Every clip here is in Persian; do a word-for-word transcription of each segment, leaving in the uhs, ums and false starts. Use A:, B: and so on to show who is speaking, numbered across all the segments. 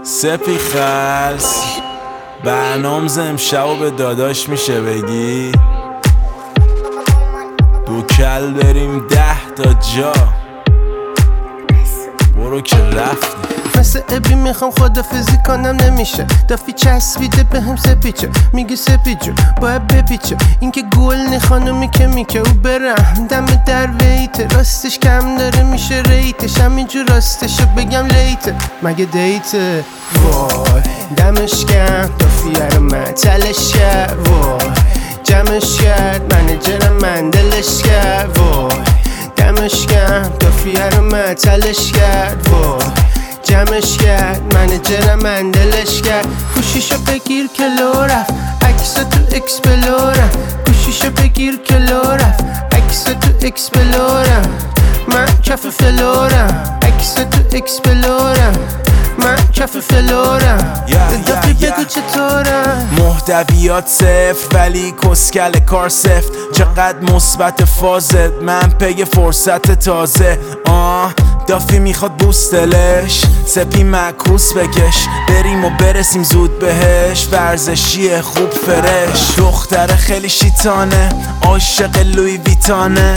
A: سپی خلص برنامز امشب به داداش میشه بگی دو کل بریم ده تا جا برو که رفتی
B: مثل ابی میخوام خدافزی کنم نمیشه دافی چسبیده به هم سپیچه میگه سپیجو باید بپیچه این که گل نی خانومی که میکه او برم دم در ویته راستش کم داره میشه ریتش همینجور راستشو بگم لیته مگه دیته وای دمش کم دافیه رو من تلش کرد وای جمعش کرد منجرم من دلش کرد وای دمش کم دافیه رو من تلش کرد وای جمعش کرد منجرم من دلش کرد گوشیشو بگیر که لو رفت عکسا تو اکسپلورم گوشیشو بگیر که لو رفت عکسا تو اکسپلورم من کف فلورم عکسا تو اکسپلورم من کف فلورم دافی بگو چطورم
A: محتویات صفر ولی کسکل کار سفت چقدر مثبت فازت من پی فرصت تازه آه دافی میخواد بوستلش سپی معکوس بکش بریم و برسیم زود بهش ورزشیه خوب فرش دختر خیلی شیطانه عاشق لوی ویتانه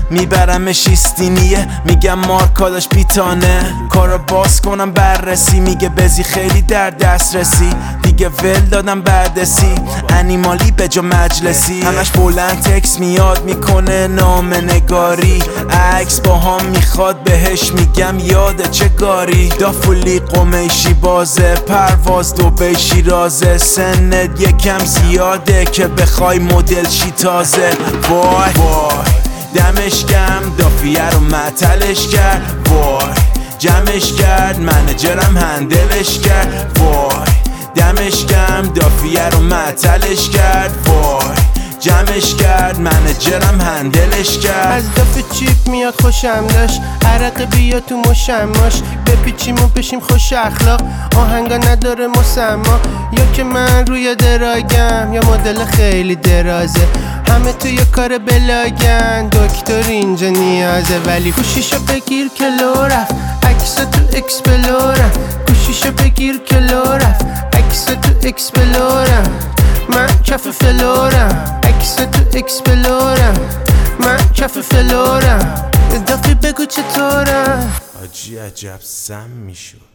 A: میبرمش ایستینیه میگم مارکاداش پیتانه کارو باز کنم بررسی میگه بزی خیلی در دست رسی دیگه ول دادم بردسی انیمالی به جا مجلسی همش بلند تکس میاد میکنه نام نگاری عکس با هم میخواد بهش میگم یاده چه گاری دافولی قمیشی بازه پرواز دوبی شیرازه سنت یکم زیاده که بخوای مدل شی تازه وای وای دمش کم دافیه رو معطلش کرد وای جمعش کرد منجرم هندلش کرد وای دمش کم دافیه رو معطلش کرد وای جمعش کرد منجرم هندلش کرد
B: از دافه چیپ میاد خوشم داشت عرق بیا تو مشماش بپیچیم و بشیم خوش اخلاق آهنگا نداره مسما یا که من روی دراگم یا مدل خیلی درازه همه توی کار بلاگن دکتر اینجا نیازه ولی گوشیشو بگیر که لو رفت عکسا تو اکسپلورم گوشیشو بگیر که لو رفت عکسا تو اکسپلورم من کف فلورم عکسا تو اکسپلورم من کف فلورم دافی بگو چطورم
A: آجی عجب سم میشد